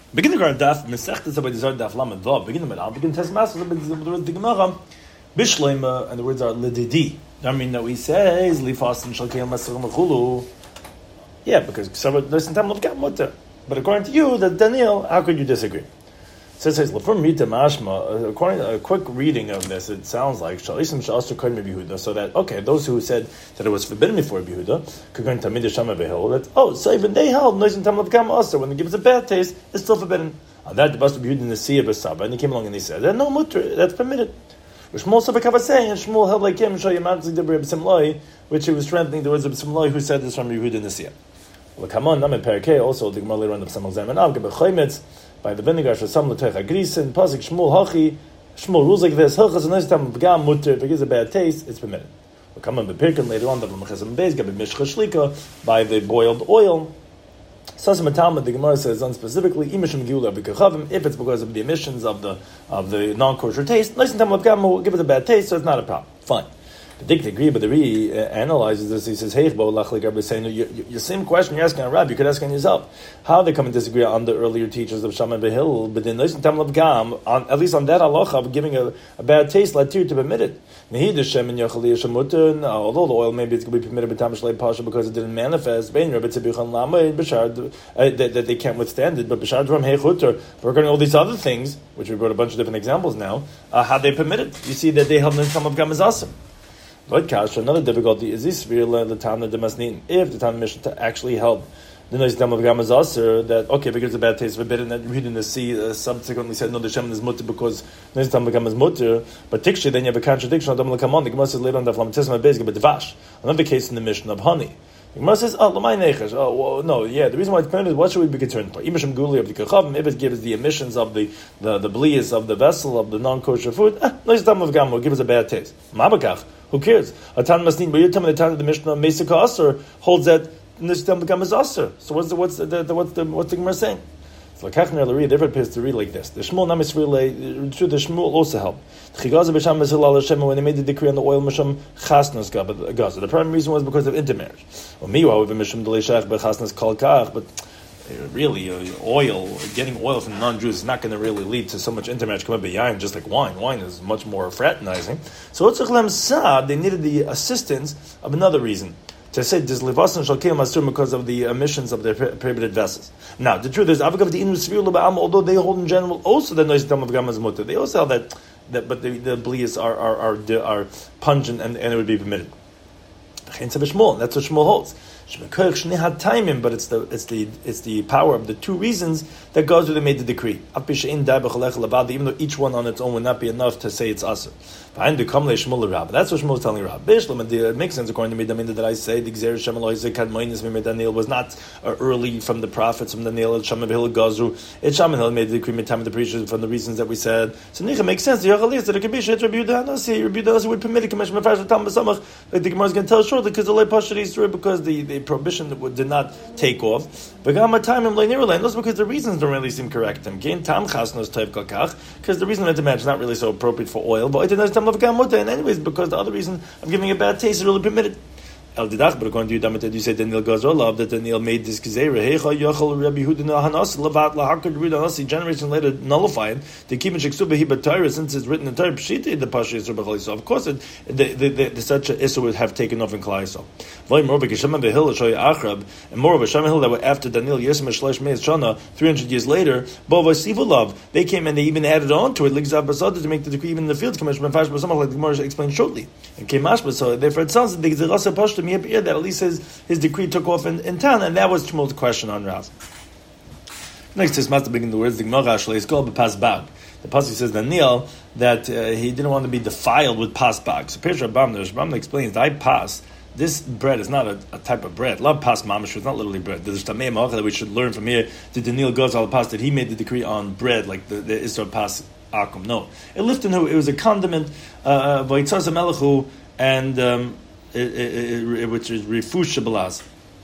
Begin the daf Masechtas about the daf Lamed Vav. Begin the I'll begin test master with the Gemara. Bishleima, and the words are lididi. I mean that we say is lifas and shalkeil masechim mechulu. Yeah, because there's time of mutter. But according to you, that Daniel, how could you disagree? It says from Rita Mashma. According to a quick reading of this, it sounds like shalisim sha'asur kodim Yehuda. So that those who said that it was forbidden before Yehuda could go into Tamid Shama beheld that so even they held noise and tam of gam also when it gives a bad taste, it's still forbidden. On that the bust of Yehuda in the sea of Asaba, and they came along and they said that no mutter, that's permitted. Shmuel Sabakava saying, and Shmuel held like him, which he was strengthening the words of Simloi, who said this from Yehuda in the sea. Well, come on, Named Perakeh, also the Gemara later on of Samal Zaman Av, Gebechoimetz, by the vinegar, Shasam L'Tech Agrisin, Pasik Shmuel Hachi, Shmuel rules like this, Hilchas and Nistam of Gam Mutter, if it gives a bad taste, it's permitted. Well, come on, Bepirkan later on, the Mechazim Beis, Gabi Mishcha Shlika, by the boiled oil. Sasam Atama, the Gemara says unspecifically, Imishim Gula B'Kachavim, if it's because of the emissions of the non-kosher taste, Nistam of Gam will give it a bad taste, so it's not a problem. Fine. The Dik agree, but the Re analyzes this. He says, "Hey, your same question you're asking on Rabbi, you could ask on yourself. How they come and disagree on the earlier teachers of Shammai Behil, but in Nissan Tam of Gam, at least on that halacha of giving a bad taste, latir to permit it. Although the oil maybe it's going to be permitted because it didn't manifest, that they can't withstand it. But regarding all these other things, which we brought a bunch of different examples now, how they permit it. You see that they held Nissan Tam of Gam as awesome. Another difficulty is this real the Tana de Masnin. If the Tana Mishnah actually held the noise Dam of Gamaz Aser that because a bad taste forbidden, that read in the sea subsequently said no, the Shem is mutter because noise Dam of Gamaz mutter, but Tikshi then you have a contradiction. Adam Lakamon the Gemara says later on the Flamatesma Bezga but Dvash. Another case in the Mishnah of honey. The Gemara says, the reason why it's permitted is what should we be concerned for? Imashim Guli of the Kachavim, if it gives the emissions of the blias of the vessel of the non-kosher food, noise Dam of Gamaz will give us a bad taste. Mabakach. Who cares? Atan Masnin, but you're telling me the time of the Mishnah Mesika Aser holds that Nishdam Gam is Aser. So what's the Gemara saying? So Lakachner Lari, they appears to read like this. The Shmuel Namis Relay, the Shmuel also helped. Chigaza B'Sham Mezil Al Hashem when they made the decree on the oil Misham Chasnas Gaza. The primary reason was because of intermarriage. Well, me, however, Misham Delishach B'Chasnas Kal Kach, but really, getting oil from non-Jews is not going to really lead to so much intermarriage coming behind, just like wine. Wine is much more fraternizing. So they needed the assistance of another reason. To say this levasan shalkeil masur because of the emissions of their prohibited vessels. Now, the truth is, although they hold in general also the noise of Gamaz mutter, they also have that but the blias are pungent and it would be permitted. That's what Shmuel holds. But it's the power of the two reasons that goes where they made the decree. Even though each one on its own would not be enough to say it's asur. That's what Shmuel is telling Rab. It makes sense according to me that I say the Gzer Shemal Daniel was not early from the prophets from Daniel and Shammai Behil Gazru. It's Shammai Behil made the decree in time of the preachers from the reasons that we said. So Nicha makes sense. That it could be Shet Rabbi Yehuda would permit it. Like the Gemara is going to tell shortly because the lay Pashat is because the prohibition did not take off. But because the reasons don't really seem correct. Because the reason that the match is not really so appropriate for oil, but and anyways, because the other reason of giving a bad taste is really permitted. El Didach, but according to you, Damat, you say Daniel Gazrolov that Daniel made this Gezerah. Hecha Yochel Rabbi Yehuda Hanas Levat Lahakad Rida Hanasi. Generation later nullified the Kim Sheksuba Hiba Torah since it's written in Torah Pshita the Pasha Yisrael B'Chol Yisrael. Of course, the such a Issa would have taken off in Klal Yisrael. V'ay more B'Kishama Behil Shoy Achrab and more of a Shama that were after Daniel Yisem Shlesh Meis Shana 300 years later. Bova Sivulov they came and they even added on to it Ligzav Basada to make the decree even in the fields. Kamash Mefash B'Samach like the Gemara explained shortly. And Kemash so therefore it sounds like the Gezerah Pashta Miyapir that at least his decree took off in town, and that was Shmuel's question on Rav. Next is Master begin the words the Gemara is called Pas Bag. The pasuk says Daniel that he didn't want to be defiled with pas bag. So Pirush Rambam explains that I pass. This bread is not a type of bread. Love pas mamish. It's not literally bread. There's tamei malcha that we should learn from here. Did Daniel goes al pas that he made the decree on bread like the Isra pas akum? No, it was a condiment. Vaytzas melechu and. Which is refush shabbalaz.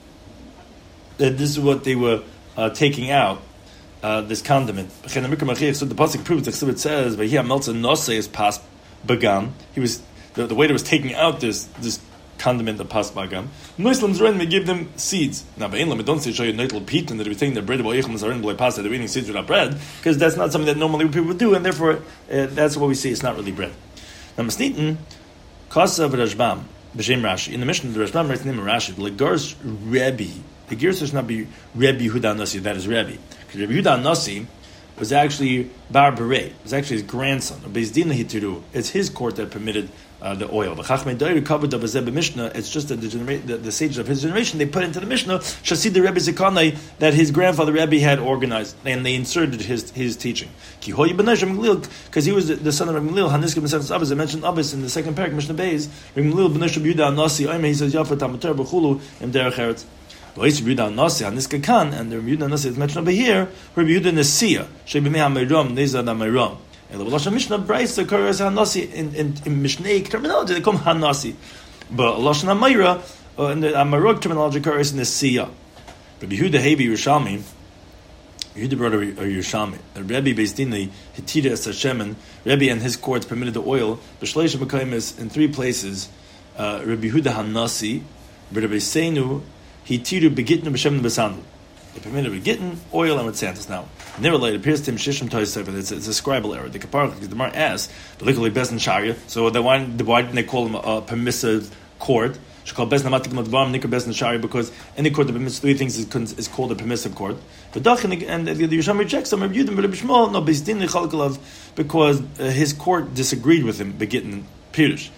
This is what they were taking out. This condiment. So the pasuk proves the it says, "Vayhi melza nose is pas bagam." He was the waiter was taking out this condiment of pasbagam. Muslims we give them seeds. Now, but don't say show you noitel pit and that we think that bread of pasta, they're eating seeds without bread, because that's not something that normally people would do, and therefore that's what we see. It's not really bread. Now, Masnitin, Kasa v'Rashbam, b'Shem Rashi. In the Mishnah, the Rashbam writes the name of Rashi. Legars Rebbe. The Gersa should not be Rebbe Yehuda Nasi. That is Rebbe, because Rebbe Yehuda Nasi was actually Bar Berei. It was actually his grandson. Beis Din Hitiru. It's his court that permitted the oil. The Chachmei Dairi covered the Bazeh Mishnah. It's just that the sages of his generation, they put into the Mishnah Shasid the Rebbe Zekanai that his grandfather Rebbe had organized, and they inserted his teaching. Because he was the son of Rebbe Gamliel. Haniska B'Sechus Abbas. I mentioned Abbas in the second parak Mishnah Beis. Rebbe Gamliel B'Nei Rebbe Yehuda Nasi. He says Yafet Tamater B'Chulu in Derech Eretz. And the Rebbe Yehuda Nasi is mentioned over here. Rebbe Yehuda Nasiya Shebimei HaMeiram Nezad HaMeiram. And the Lashon Mishnah Bryce occurs Hanasi in Mishnaic terminology. They call him Hanasi, but Lashon Hamayra in the Amarok terminology occurs in the Siya. Rebbe Yehuda Hebi Yerushalmi. Yehuda brought a Yerushalmi. The Rebbe Beis Dinai Hitira Es Hashemen. Rebbe and his courts permitted the oil. B'Shleish Mekaymes in 3 places. Rebbe Yehuda Hanasi. Rebbe Seinu Hitiru Begitnu B'Shem B'Sandal. They permitted Begitnu oil and with sandals. Now, never later appears to him Shishim Toysev. It's a scribal error. The Kapar, because the Gemara asks, particularly Bez and Sharia. So why didn't they call him a permissive court? Should call Bez Namatik Madvam Nikar Bez and Sharia, because any court that permits 3 things is called a permissive court. But and the Yerushalmi rejects him. Rebbe Shmuel no Beis Din Lechalkalav, because his court disagreed with him Begitnu Pirush.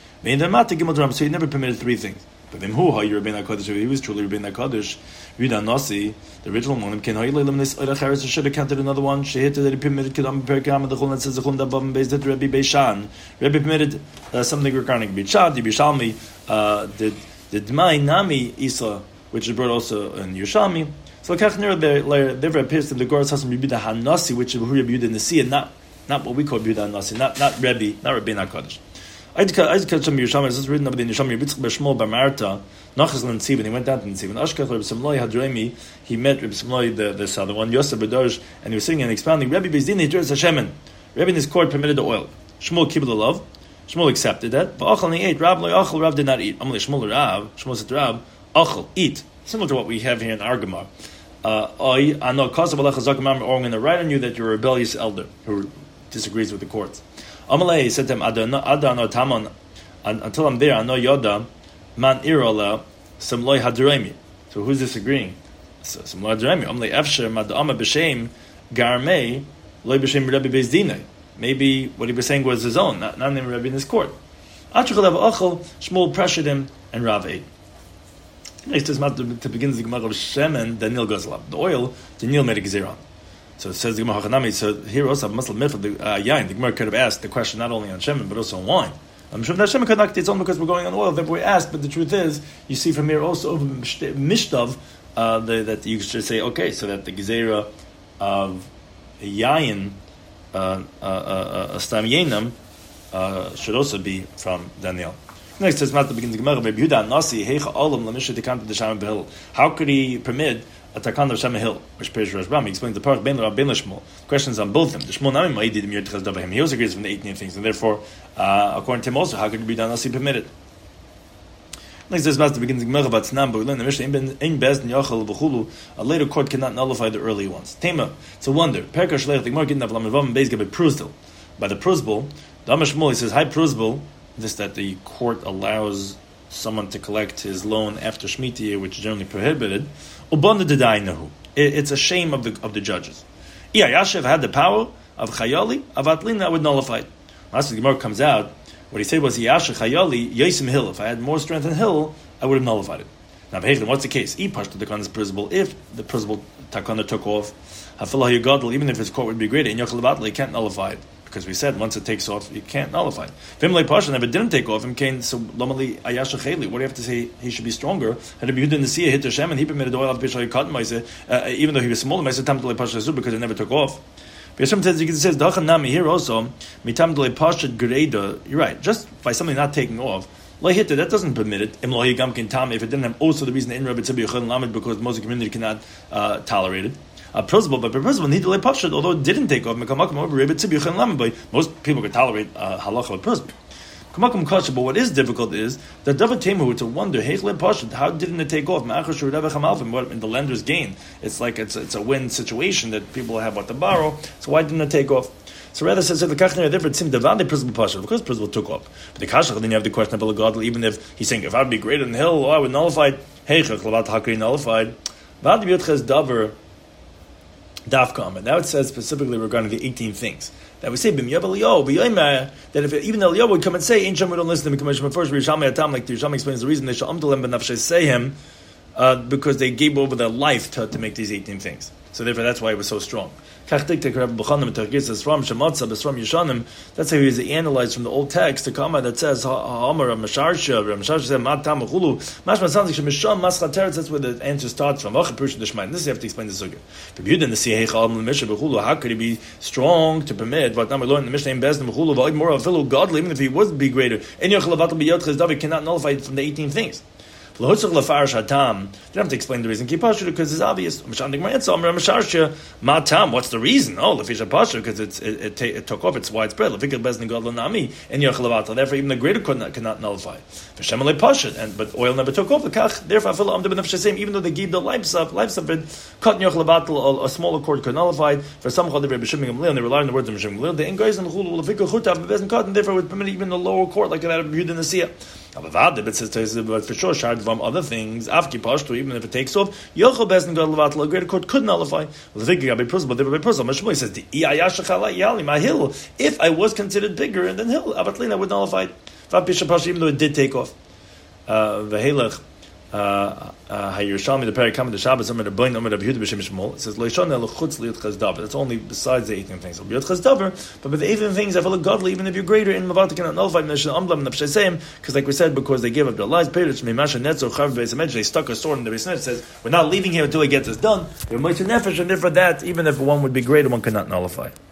So he never permitted 3 things. But then who he was truly Rabbeinu HaKadosh. Yehuda Nasi, the original one, should have counted another one. That he permitted Kedam Perkam, the Chulun that says the Chulun above him based at Rebbe Beishan. Rebbe permitted something regarding Bichat, the Bishalmi, the Dmai Nami Isa, which is brought also in Yerushalmi. So therefore appears to the Goras Hasan Yehuda Hanasi, which is Rebbe Yehuda Nasi, and not what we call Yehuda Nasi, not Rebbe, not Rabbeinu HaKadosh. I catch some Yerushalmi. It's written about in Yerushalmi. Yitzchak B'Shmuel B'Marta Nachas L'Nsiv, and he went down to Nsiv. And Ashkach Reb Simloi Hadremi, he met Reb Simloi the southern one, Yosef B'Darsh, and he was singing and expounding. Rebbe Beis Din Hitiras Hashemen. Rebbe in his court permitted the oil. Shmuel kibbutz love. Shmuel accepted that. But Achal and he ate. Rab lo Achal. Rab did not eat. Amalei Shmuel Rav. Shmuel said to Rab, Achal, eat. Similar to what we have here in our Gemara. I know Kasav Alech Hazak Mamar, or I'm going to write on you that you're a rebellious elder who disagrees with the courts. Amalei said to him, Adano Taman. Until I'm there, I know Yoda, Man Irola, Samloi Hadrami. So who's disagreeing? Samloi Hadrami. Omle Efsher, Madama B'Shem, Garmei, Loi B'Shem Rebbe Beis Dinai. Maybe what he was saying was his own, not named Rebbe in his court. Achachalev Achel, Shmuel pressured him, and Rav ate. Next is to begin the Gemara of Shem and Daniel Gozlab. The oil, Daniel made a Gezeron. So it says the Gemara Hachanami. So here also, Muslim myth of the Yain. The Gemara could have asked the question not only on Shemen, but also on wine. I'm sure that Hashem connected its own because we're going on oil. Therefore, we asked. But the truth is, you see from here also over Mishtav that you should say, okay, so that the Gezerah of Yayin, Stam Yenam, should also be from Daniel. Next, says Mata begins the Gemara. Yehuda Nasi Heicha Olam Lamisha Tekanta Desham Behil. How could he permit a Takan of Shema Hill, which pairs Rashbam? He explains the part Ben Rab Ben Lishmol. Questions on both of them. The Shmuel Nami Ma'idi Demir Tchaz Dabahim. He also agrees from the 18 things, and therefore, according to him also, how could Yehuda Nasi permit it? Next, says Mata begins the Gemara about Tznan, but we learn the Mishnah Ein Bez Yachal V'Chulu. A later court cannot nullify the earlier ones. Tema. It's a wonder. Perka Shlech the Gemara getting Avlam Revam Beis Gabe Prusdil. By the Prusbul, the Amashmul, he says, Hi Prusbul. This that the court allows someone to collect his loan after Shemitah year, which is generally prohibited. It's a shame of the judges. Yashiv had the power of Chayali, of Atlin, that would nullify it. As the Gemara comes out, what he said was Yashiv Chayali, Yasim Hill. If I had more strength in Hill, I would have nullified it. Now, what's the case? The principle. If the principle Takana took off, even if his court would be greater, in Yochel he can't nullify it. Because we said once it takes off, you can't nullify it. Vimlei Pasha never didn't take off. So Lomali Ayasha Chayli. What do you have to say? He should be stronger. Had Yehuda Nasiya hit Hashem, and he permitted the oil of Bishal Cotton even though he was smaller. Maisa Tam Delei Pasha because it never took off. Hashem says Dachan Nami here also Mitam Delei Pasha Greda. You're right. Just by something not taking off. Lahita, that doesn't permit it. If it didn't have also the reason in Rabbi Tzibbi Yechon Lamed because the Muslim community cannot tolerate it. Principle, but the principle need to lay pashut, although it didn't take off. Most people could tolerate halacha with principle. Kamakam kasha. But what is difficult is that David Temu to wonder how didn't it take off? In the lender's gain, it's like it's a win situation that people have what to borrow. So why didn't it take off? So rather says the kachner different sim davande principle pasha. Of course, principle took off. But the kasha then you have the question of God. Even if he's saying if I'd be greater than the hill, I would nullify. Hey, nullified. Vad b'yotches davar dafkam. And now it says specifically regarding the 18 things that we say b'myav Eliyahu that if even Eliyahu would come and say, "Ain't we don't listen to the commission." First, Rishamei Atam, like the Rishamei explains the reason they shall amdalem benafshay say him because they gave over their life to make these 18 things. So therefore, that's why it was so strong. That's how he is analyzed from the old text to come that says that's where the answer starts from. This you have to explain the sugya. How could he be strong to permit what we learned in the Mishnah more godly even if he would be greater? He cannot nullify it from the 18 things. You don't have to explain the reason. Because it's obvious. What's the reason? Oh, because it took off. It's widespread. Therefore, even the greater cannot nullify. But oil never took off. Therefore, even though they gave the lives of it, a smaller cord could nullify. For some, they rely on the words of Mishim. Therefore, it would permit even the lower cord like that of Yud and the Siyah. But for sure, from other things, even if it takes off, a greater court could nullify. But says, my hill, if I was considered bigger than hill, I would nullify it. Even though it did take off. Hayirshami the Perikam the Shabbos Amar Rabbein Amar Rabbi Yehuda b'Shem Shmuel. It says Loishon elchutz liyotchas davar. That's only besides the 18 things. Liyotchas davar, but with the 18 things, I feel godly even if you're greater in Mavata cannot nullify Mishnah Amlam Nafshasem because like we said because they gave up their lives. Perish Mimasha Netzo Chav Beis Hamedrash. They stuck a sword in the Beis Hamedrash. It says we're not leaving here until he gets this done. They're Moitz Nefesh, and therefore that even if one would be greater, one cannot nullify.